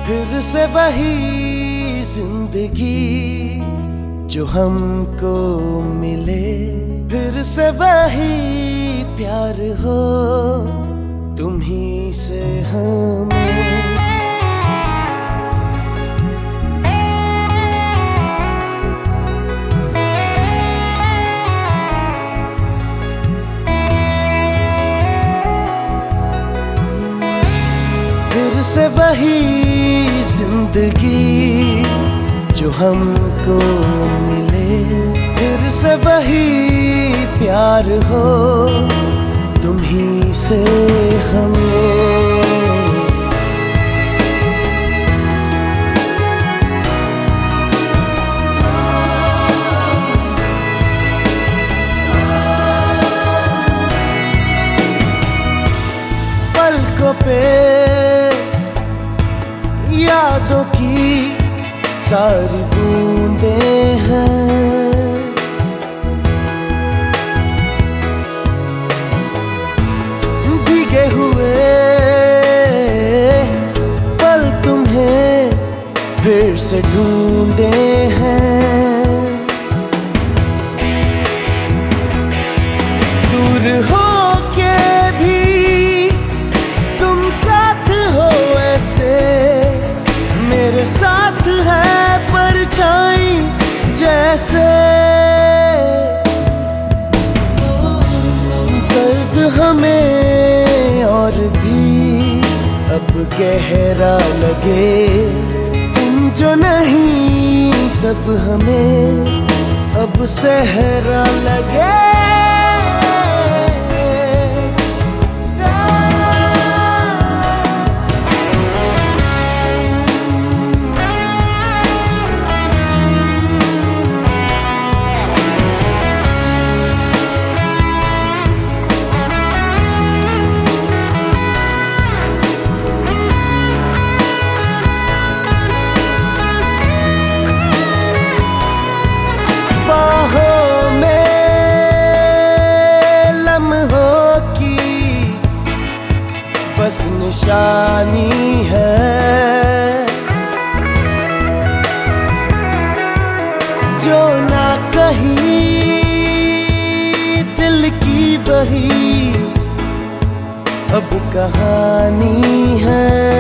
फिर से वही जिंदगी जो हमको मिले, फिर से वही प्यार हो तुम्ही से हमें। फिर से वही जिंदगी जो हमको मिले, फिर से वही प्यार हो तुम्ही से हमें। पलकों पे यादों की सारी बूंदें हैं, भीगे हुए पल तुम्हें फिर से ढूंढे हैं। दूर हो के भी तुम साथ हो ऐसे, मेरे साथ है परछाई जैसे। दर्द हमें और भी अब गहरा लगे, तुम जो नहीं सब हमें अब सहरा लगे। बस निशानी है जो ना कही दिल की वही अब कहानी है।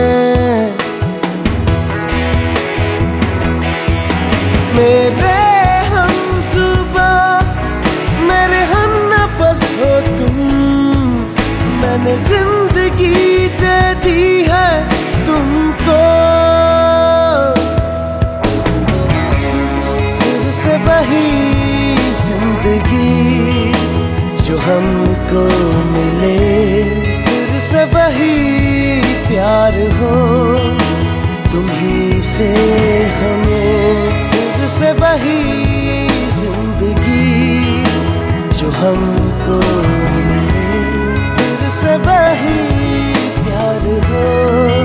मेरे हम सुबह मेरे हम नफस हो तुम, मैंने जिंदगी दे दी है तुमको। फिर से वही जिंदगी जो हमको मिले, फिर से वही प्यार हो तुम्ही से हमें। फिर से वही जिंदगी जो हमको मिले, फिर से वही प्यार हो।